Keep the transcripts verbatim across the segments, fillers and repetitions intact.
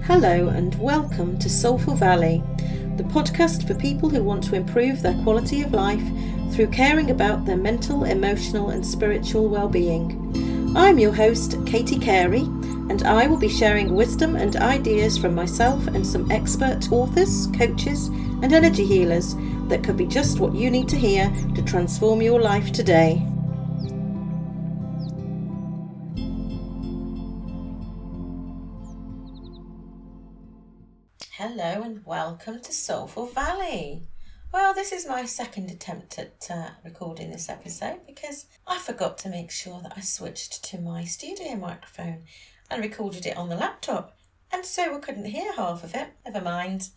Hello and welcome to Soulful Valley, the podcast for people who want to improve their quality of life through caring about their mental, emotional and spiritual well-being. I'm your host, Katie Carey, and I will be sharing wisdom and ideas from myself and some expert authors, coaches and energy healers that could be just what you need to hear to transform your life today. Hello and welcome to Soulful Valley. Well, this is my second attempt at uh, recording this episode because I forgot to make sure that I switched to my studio microphone and recorded it on the laptop, and so I couldn't hear half of it. Never mind.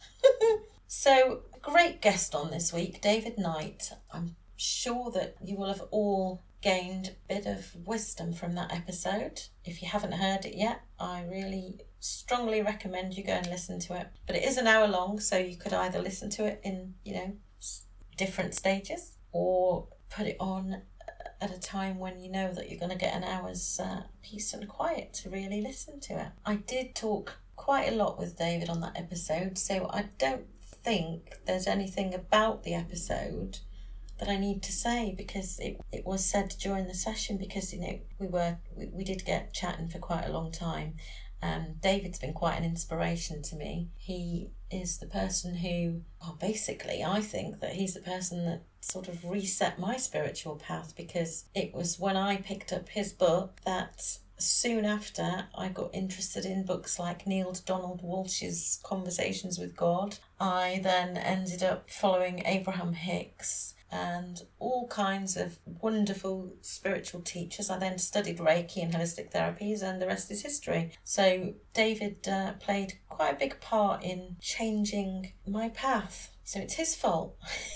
So, great guest on this week, David Knight. I'm sure that you will have all gained a bit of wisdom from that episode. If you haven't heard it yet, I really strongly recommend you go and listen to it. But it is an hour long, so you could either listen to it in, you know, different stages or put it on at a time when you know that you're going to get an hour's uh, peace and quiet to really listen to it. I did talk quite a lot with David on that episode, so I don't think there's anything about the episode that I need to say, because it, it was said during the session, because, you know, we were we, we did get chatting for quite a long time. Um, David's been quite an inspiration to me. He is the person who, well, basically, I think that he's the person that sort of reset my spiritual path, because it was when I picked up his book that soon after I got interested in books like Neale Donald Walsch's Conversations with God. I then ended up following Abraham Hicks and all kinds of wonderful spiritual teachers. I then studied Reiki and holistic therapies, and the rest is history. So David uh, played quite a big part in changing my path. So it's his fault.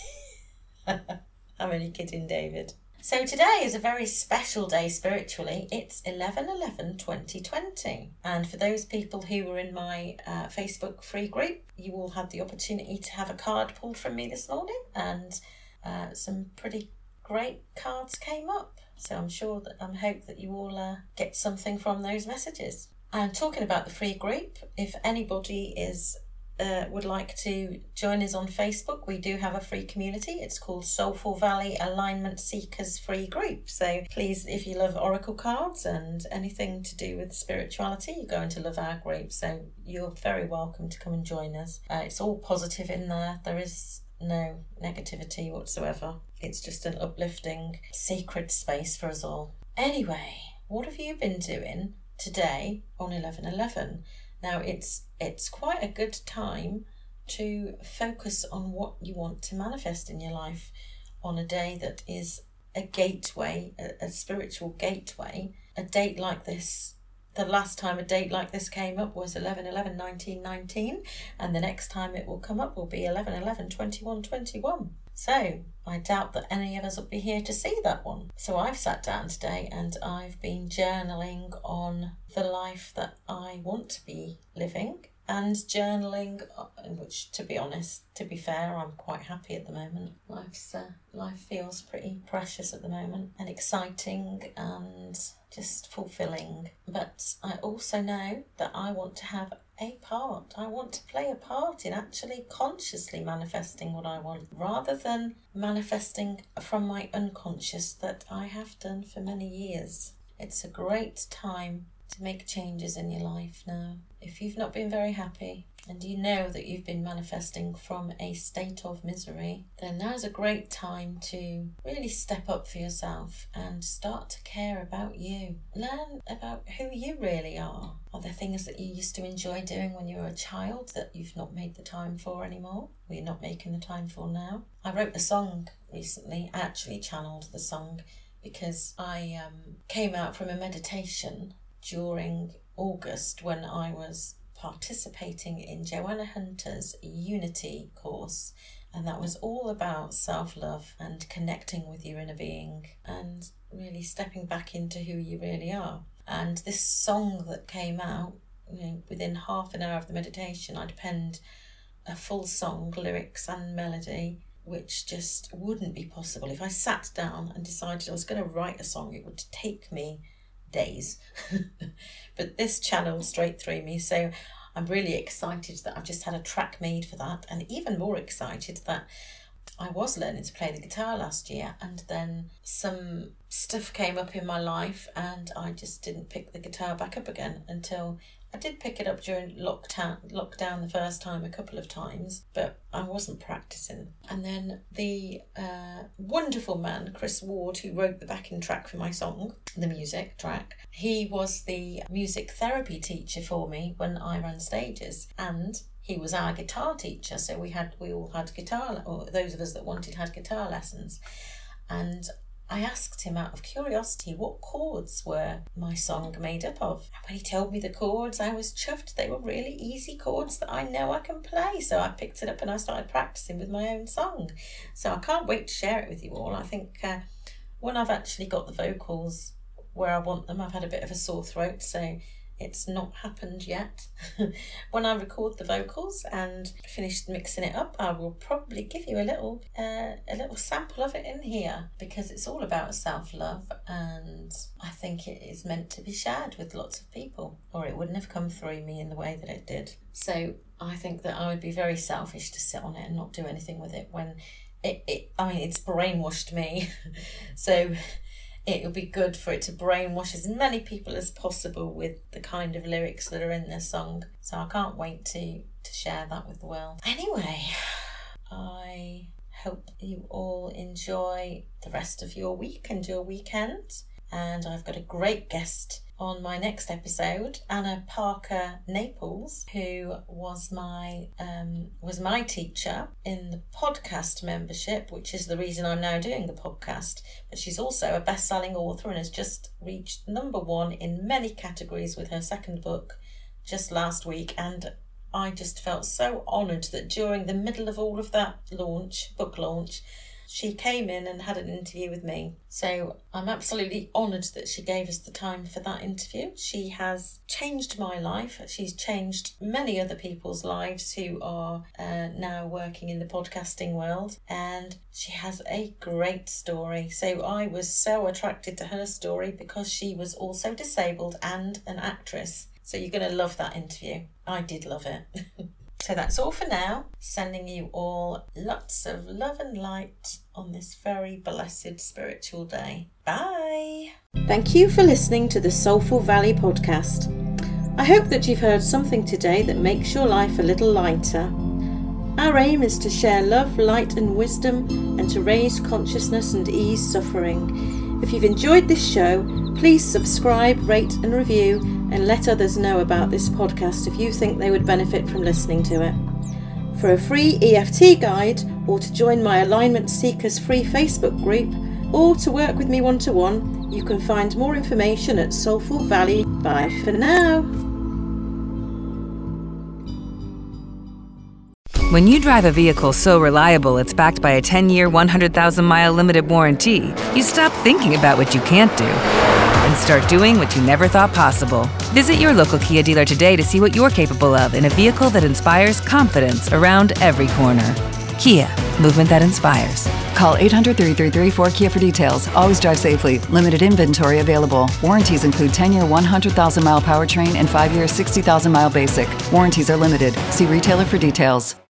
I'm only kidding, David. So today is a very special day spiritually. It's eleven eleven twenty twenty. And for those people who were in my uh, Facebook free group, you all had the opportunity to have a card pulled from me this morning, and Uh, some pretty great cards came up. So I'm sure that I hope that you all uh, get something from those messages. And talking about the free group, if anybody is uh, would like to join us on Facebook, we do have a free community. It's called Soulful Valley Alignment Seekers Free Group. So please, if you love oracle cards and anything to do with spirituality, you're going to love our group. So you're very welcome to come and join us. Uh, it's all positive in there. There is no negativity whatsoever. It's just an uplifting, sacred space for us all. Anyway, what have you been doing today on eleven eleven? Now, it's it's quite a good time to focus on what you want to manifest in your life on a day that is a gateway, a, a spiritual gateway. A date like this, the last time a date like this came up was eleven eleven nineteen nineteen, and the next time it will come up will be eleven eleven twenty-one twenty-one. So I doubt that any of us will be here to see that one. So I've sat down today and I've been journaling on the life that I want to be living, and journaling, which, to be honest, to be fair, I'm quite happy at the moment. Life's uh, life feels pretty precious at the moment, and exciting and just fulfilling. But I also know that I want to have a part. I want to play a part in actually consciously manifesting what I want, rather than manifesting from my unconscious that I have done for many years. It's a great time to make changes in your life now. If you've not been very happy and you know that you've been manifesting from a state of misery, then now's a great time to really step up for yourself and start to care about you. Learn about who you really are. Are there things that you used to enjoy doing when you were a child that you've not made the time for anymore, or you're not making the time for now? I wrote a song recently. I actually channeled the song because I um, came out from a meditation during August when I was participating in Joanna Hunter's Unity course, and that was all about self-love and connecting with your inner being and really stepping back into who you really are. And this song that came out, you know, within half an hour of the meditation, I'd penned a full song, lyrics and melody, which just wouldn't be possible. If I sat down and decided I was going to write a song, it would take me days. But this channeled straight through me. So I'm really excited that I've just had a track made for that, and even more excited that I was learning to play the guitar last year, and then some stuff came up in my life and I just didn't pick the guitar back up again until I did pick it up during lockdown, lockdown the first time a couple of times, but I wasn't practicing. And then the uh, wonderful man, Chris Ward, who wrote the backing track for my song, the music track, he was the music therapy teacher for me when I ran stages, and he was our guitar teacher, so we had we all had guitar, or those of us that wanted had guitar lessons. And I asked him out of curiosity what chords were my song made up of. And when he told me the chords, I was chuffed. They were really easy chords that I know I can play. So I picked it up and I started practicing with my own song. So I can't wait to share it with you all. I think uh, when I've actually got the vocals where I want them, I've had a bit of a sore throat, so it's not happened yet. When I record the vocals and finish mixing it up, I will probably give you a little uh, a little sample of it in here, because it's all about self-love, and I think it is meant to be shared with lots of people, or it wouldn't have come through me in the way that it did. So I think that I would be very selfish to sit on it and not do anything with it when it, it I mean, it's brainwashed me. So it would be good for it to brainwash as many people as possible with the kind of lyrics that are in this song. So I can't wait to, to share that with the world. Anyway, I hope you all enjoy the rest of your week and your weekend. And I've got a great guest on my next episode, Anna Parker Naples, who was my um, was my teacher in the podcast membership, which is the reason I'm now doing the podcast. But she's also a best-selling author and has just reached number one in many categories with her second book just last week. And I just felt so honoured that during the middle of all of that launch, book launch, she came in and had an interview with me. So I'm absolutely honoured that she gave us the time for that interview. She has changed my life. She's changed many other people's lives who are uh, now working in the podcasting world. And she has a great story. So I was so attracted to her story because she was also disabled and an actress. So you're going to love that interview. I did love it. So that's all for now. Sending you all lots of love and light on this very blessed spiritual day. Bye. Thank you for listening to the Soulful Valley podcast. I hope that you've heard something today that makes your life a little lighter. Our aim is to share love, light and wisdom, and to raise consciousness and ease suffering. If you've enjoyed this show, please subscribe, rate and review, and let others know about this podcast if you think they would benefit from listening to it. For a free E F T guide, or to join my Alignment Seekers free Facebook group, or to work with me one-to-one, you can find more information at Soulful Valley. Bye for now. When you drive a vehicle so reliable it's backed by a ten-year, one hundred thousand mile limited warranty, you stop thinking about what you can't do and start doing what you never thought possible. Visit your local Kia dealer today to see what you're capable of in a vehicle that inspires confidence around every corner. Kia, movement that inspires. Call eight hundred, three three three, four K I A for details. Always drive safely. Limited inventory available. Warranties include ten-year, one hundred thousand mile powertrain and five-year, sixty thousand mile basic. Warranties are limited. See retailer for details.